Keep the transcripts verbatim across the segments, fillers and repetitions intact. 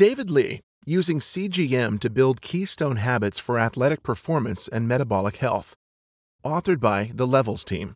David Lee, using C G M to build keystone habits for athletic performance and metabolic health. Authored by the Levels team.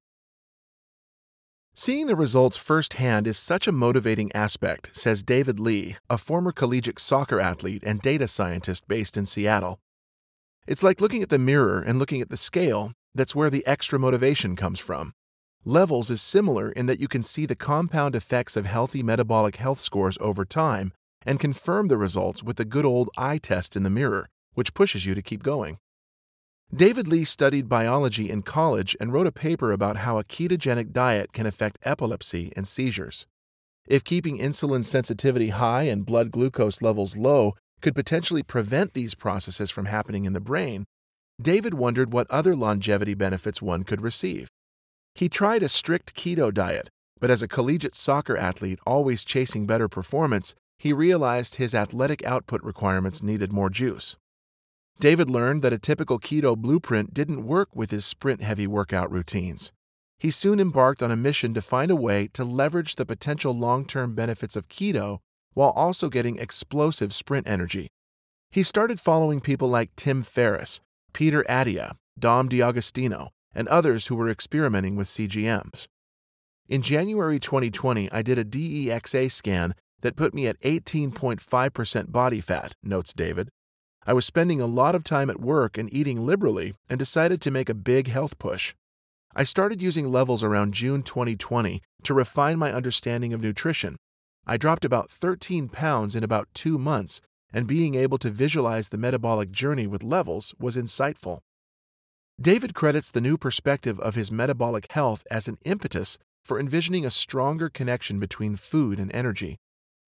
Seeing the results firsthand is such a motivating aspect, says David Lee, a former collegiate soccer athlete and data scientist based in Seattle. It's like looking at the mirror and looking at the scale. That's where the extra motivation comes from. Levels is similar in that you can see the compound effects of healthy metabolic health scores over time and confirm the results with the good old eye test in the mirror, which pushes you to keep going. David Lee studied biology in college and wrote a paper about how a ketogenic diet can affect epilepsy and seizures. If keeping insulin sensitivity high and blood glucose levels low could potentially prevent these processes from happening in the brain, David wondered what other longevity benefits one could receive. He tried a strict keto diet, but as a collegiate soccer athlete always chasing better performance, he realized his athletic output requirements needed more juice. David learned that a typical keto blueprint didn't work with his sprint-heavy workout routines. He soon embarked on a mission to find a way to leverage the potential long-term benefits of keto while also getting explosive sprint energy. He started following people like Tim Ferriss, Peter Attia, Dom D'Agostino, and others who were experimenting with C G Ms. In January twenty twenty, I did a D E X A scan that put me at eighteen point five percent body fat, notes David. I was spending a lot of time at work and eating liberally and decided to make a big health push. I started using Levels around June twenty twenty to refine my understanding of nutrition. I dropped about thirteen pounds in about two months, and being able to visualize the metabolic journey with Levels was insightful. David credits the new perspective of his metabolic health as an impetus for envisioning a stronger connection between food and energy.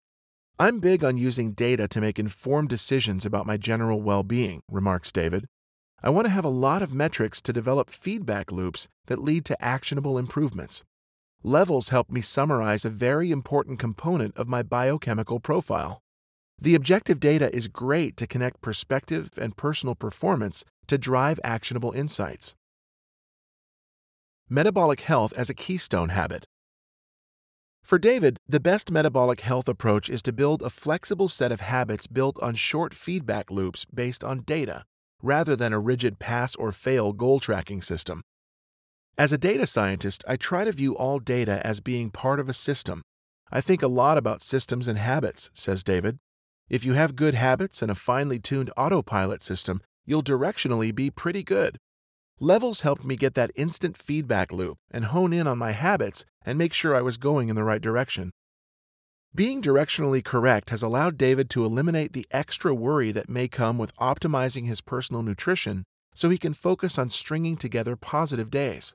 I'm big on using data to make informed decisions about my general well-being, remarks David. I want to have a lot of metrics to develop feedback loops that lead to actionable improvements. Levels help me summarize a very important component of my biochemical profile. The objective data is great to connect perspective and personal performance to drive actionable insights. Metabolic health as a keystone habit. For David, the best metabolic health approach is to build a flexible set of habits built on short feedback loops based on data, rather than a rigid pass-or-fail goal tracking system. As a data scientist, I try to view all data as being part of a system. I think a lot about systems and habits, says David. If you have good habits and a finely tuned autopilot system, you'll directionally be pretty good. Levels helped me get that instant feedback loop and hone in on my habits and make sure I was going in the right direction. Being directionally correct has allowed David to eliminate the extra worry that may come with optimizing his personal nutrition so he can focus on stringing together positive days.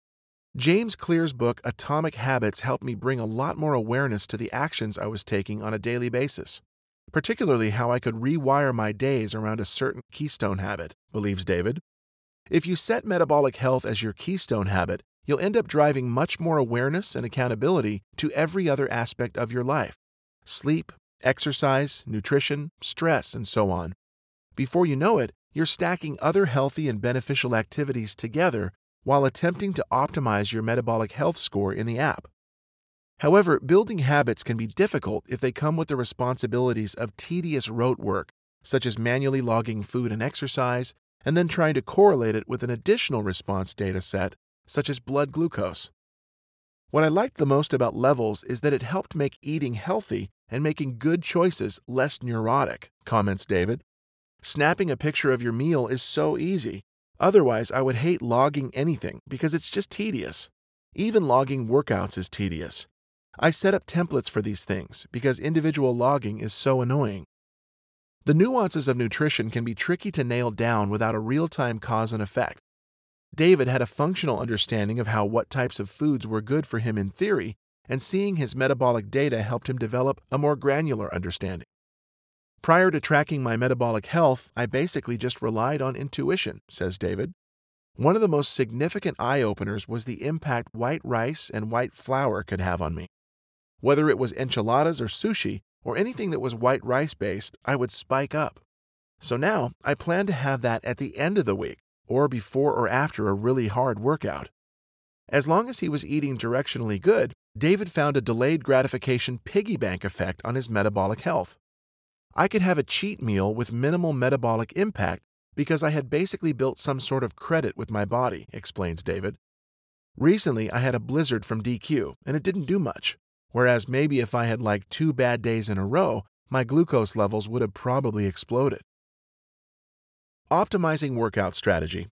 James Clear's book Atomic Habits helped me bring a lot more awareness to the actions I was taking on a daily basis, particularly how I could rewire my days around a certain keystone habit, believes David. If you set metabolic health as your keystone habit, you'll end up driving much more awareness and accountability to every other aspect of your life: sleep, exercise, nutrition, stress, and so on. Before you know it, you're stacking other healthy and beneficial activities together while attempting to optimize your metabolic health score in the app. However, building habits can be difficult if they come with the responsibilities of tedious rote work, such as manually logging food and exercise, and then trying to correlate it with an additional response data set, such as blood glucose. What I liked the most about Levels is that it helped make eating healthy and making good choices less neurotic, comments David. Snapping a picture of your meal is so easy. Otherwise, I would hate logging anything because it's just tedious. Even logging workouts is tedious. I set up templates for these things because individual logging is so annoying. The nuances of nutrition can be tricky to nail down without a real-time cause and effect. David had a functional understanding of how what types of foods were good for him in theory, and seeing his metabolic data helped him develop a more granular understanding. Prior to tracking my metabolic health, I basically just relied on intuition, says David. One of the most significant eye-openers was the impact white rice and white flour could have on me. Whether it was enchiladas or sushi, or anything that was white rice-based, I would spike up. So now, I plan to have that at the end of the week, or before or after a really hard workout. As long as he was eating directionally good, David found a delayed gratification piggy bank effect on his metabolic health. I could have a cheat meal with minimal metabolic impact because I had basically built some sort of credit with my body, explains David. Recently, I had a blizzard from D Q, and it didn't do much, whereas maybe if I had like two bad days in a row, my glucose levels would have probably exploded. Optimizing workout strategy.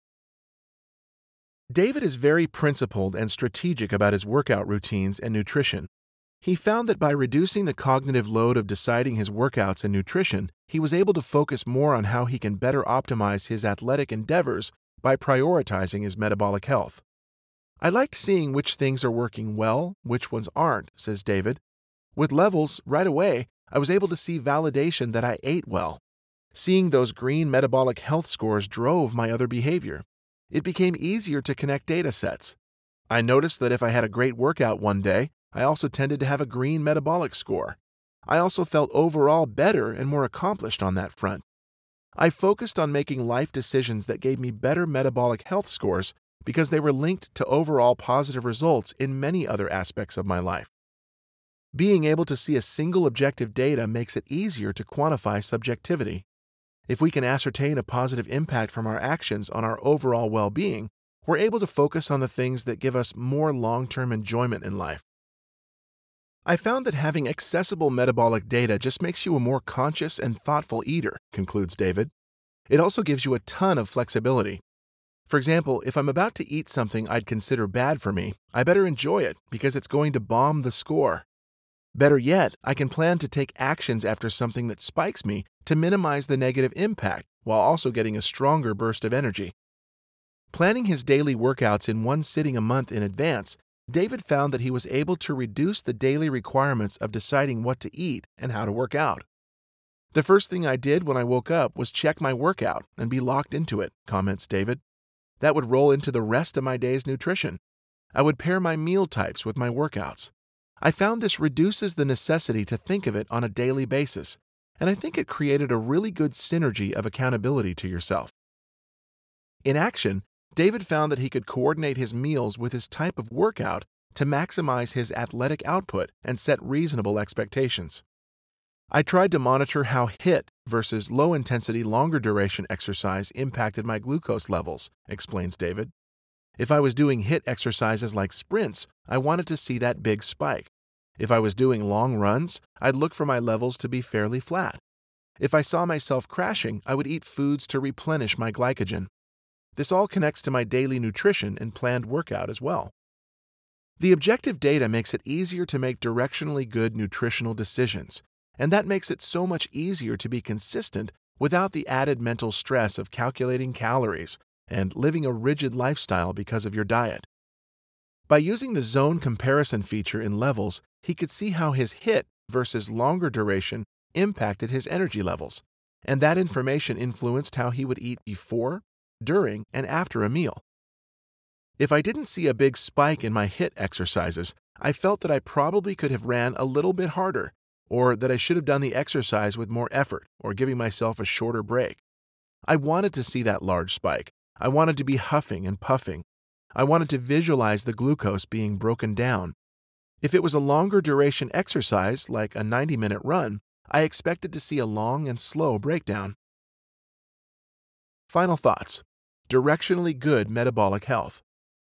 David is very principled and strategic about his workout routines and nutrition. He found that by reducing the cognitive load of deciding his workouts and nutrition, he was able to focus more on how he can better optimize his athletic endeavors by prioritizing his metabolic health. I liked seeing which things are working well, which ones aren't, says David. With levels, right away, I was able to see validation that I ate well. Seeing those green metabolic health scores drove my other behavior. It became easier to connect data sets. I noticed that if I had a great workout one day, I also tended to have a green metabolic score. I also felt overall better and more accomplished on that front. I focused on making life decisions that gave me better metabolic health scores because they were linked to overall positive results in many other aspects of my life. Being able to see a single objective data makes it easier to quantify subjectivity. If we can ascertain a positive impact from our actions on our overall well-being, we're able to focus on the things that give us more long-term enjoyment in life. I found that having accessible metabolic data just makes you a more conscious and thoughtful eater, concludes David. It also gives you a ton of flexibility. For example, if I'm about to eat something I'd consider bad for me, I better enjoy it because it's going to bomb the score. Better yet, I can plan to take actions after something that spikes me to minimize the negative impact while also getting a stronger burst of energy. Planning his daily workouts in one sitting a month in advance, David found that he was able to reduce the daily requirements of deciding what to eat and how to work out. The first thing I did when I woke up was check my workout and be locked into it, comments David. That would roll into the rest of my day's nutrition. I would pair my meal types with my workouts. I found this reduces the necessity to think of it on a daily basis, and I think it created a really good synergy of accountability to yourself. In action, David found that he could coordinate his meals with his type of workout to maximize his athletic output and set reasonable expectations. I tried to monitor how H I I T versus low-intensity, longer-duration exercise impacted my glucose levels, explains David. If I was doing H I I T exercises like sprints, I wanted to see that big spike. If I was doing long runs, I'd look for my levels to be fairly flat. If I saw myself crashing, I would eat foods to replenish my glycogen. This all connects to my daily nutrition and planned workout as well. The objective data makes it easier to make directionally good nutritional decisions, and that makes it so much easier to be consistent without the added mental stress of calculating calories and living a rigid lifestyle because of your diet. By using the zone comparison feature in Levels, he could see how his H I I T versus longer duration impacted his energy levels, and that information influenced how he would eat before, during, and after a meal. If I didn't see a big spike in my H I I T exercises, I felt that I probably could have ran a little bit harder, or that I should have done the exercise with more effort or giving myself a shorter break. I wanted to see that large spike. I wanted to be huffing and puffing. I wanted to visualize the glucose being broken down. If it was a longer duration exercise, like a ninety-minute run, I expected to see a long and slow breakdown. Final thoughts. Directionally good metabolic health.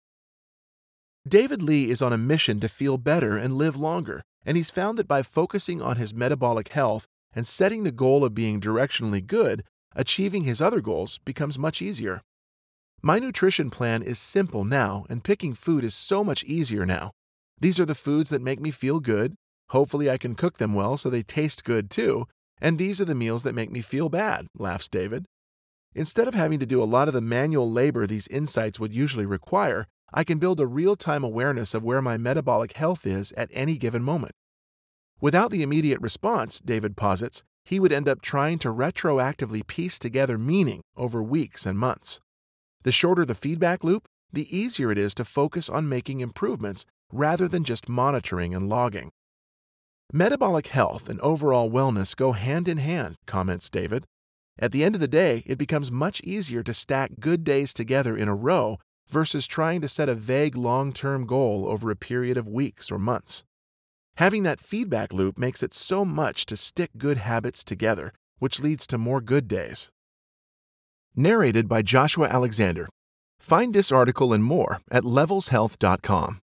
David Lee is on a mission to feel better and live longer, and he's found that by focusing on his metabolic health and setting the goal of being directionally good, achieving his other goals becomes much easier. My nutrition plan is simple now, and picking food is so much easier now. These are the foods that make me feel good. Hopefully I can cook them well so they taste good too, and these are the meals that make me feel bad, laughs David. Instead of having to do a lot of the manual labor these insights would usually require, I can build a real-time awareness of where my metabolic health is at any given moment. Without the immediate response, David posits, he would end up trying to retroactively piece together meaning over weeks and months. The shorter the feedback loop, the easier it is to focus on making improvements rather than just monitoring and logging. Metabolic health and overall wellness go hand in hand, comments David. At the end of the day, it becomes much easier to stack good days together in a row versus trying to set a vague long-term goal over a period of weeks or months. Having that feedback loop makes it so much to stick good habits together, which leads to more good days. Narrated by Joshua Alexander. Find this article and more at levels health dot com.